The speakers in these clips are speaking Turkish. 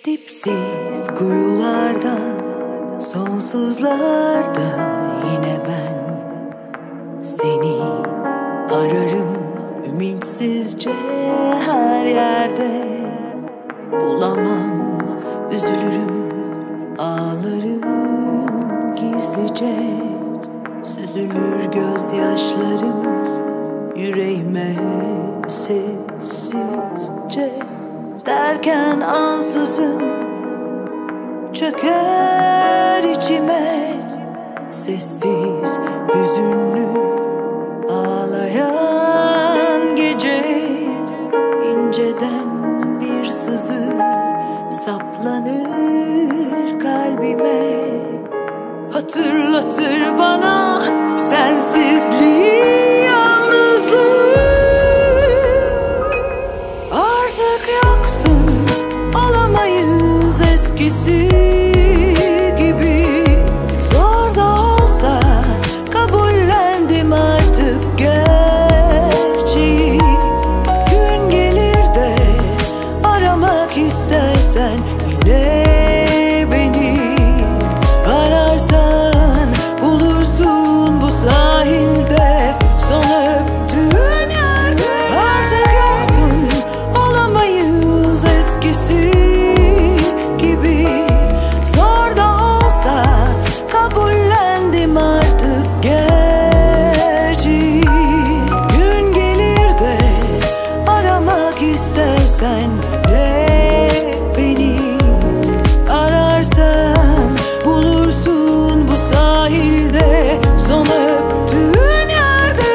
Dipsiz kuyularda, sonsuzlarda yine ben seni ararım ümitsizce her yerde. Bulamam, üzülürüm, ağlarım gizlice. Süzülür gözyaşlarım yüreğime sessizce. Derken ansızın çöker içime, sessiz, hüzünlü, ağlayan gece. İnceden bir sızı saplanır kalbime, hatırlatır bana sensizliği, yalnızlığı. Artık yoksun, olamayız eskisi gibi. Zor da olsa kabullendim artık gerçeği. Gün gelir de aramak istersen yine beni ararsan, bulursun bu sahilde son öptüğün yerde. Artık yoksun, olamayız eskisi gibi. Zor da olsa kabullendim artık gerçeği. Gün gelir de aramak istersen ne beni ararsan, bulursun bu sahilde son öptüğün yerde.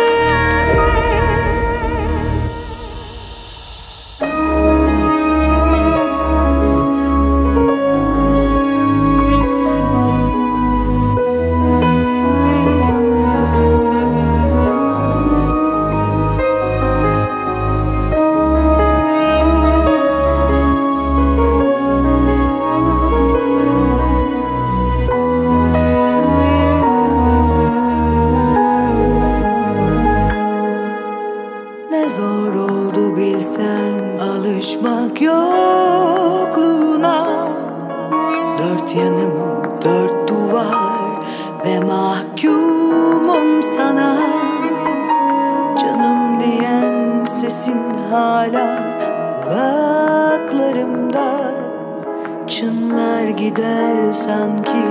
Ne zor oldu bilsen alışmak yokluğuna. Dört yanım dört duvar ve mahkumum sana. Canım diyen sesin hala kulaklarımda. Çınlar gider sanki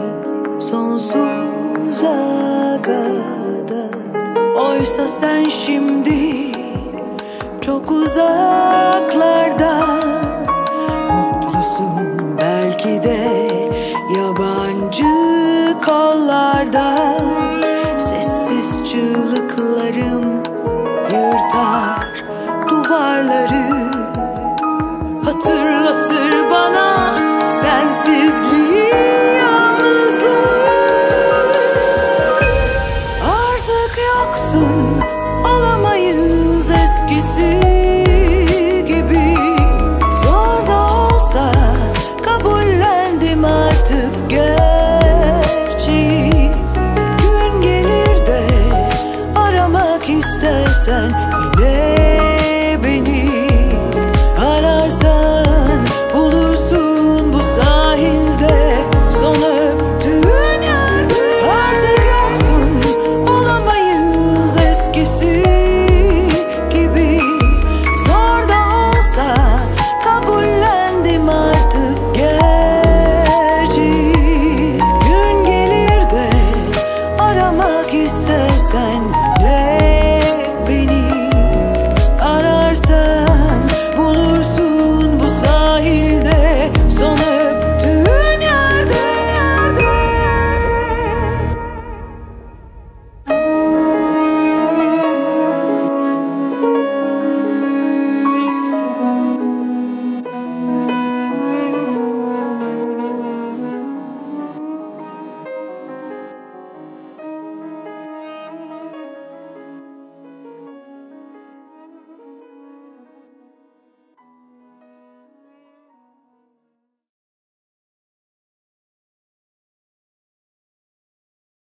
sonsuza kadar. Oysa sen şimdi çok uzaklarda. Mutlusun belki de yabancı kollarda. Sessiz çığlıklarım yırtar duvarları, hatırlatır bana sensizliği, yalnızlığı. Artık yoksun, olamayız eskisi gibi. Zor da olsa kabullendim artık gerçeği. Gün gelir de aramak istersen yine beni ararsan, bulursun bu sahilde son öptüğün yerde. Artık yoksun, olamayız eskisi gibi. Zor da olsa kabullendim artık gerçeği. Gün gelir de aramak istersen ne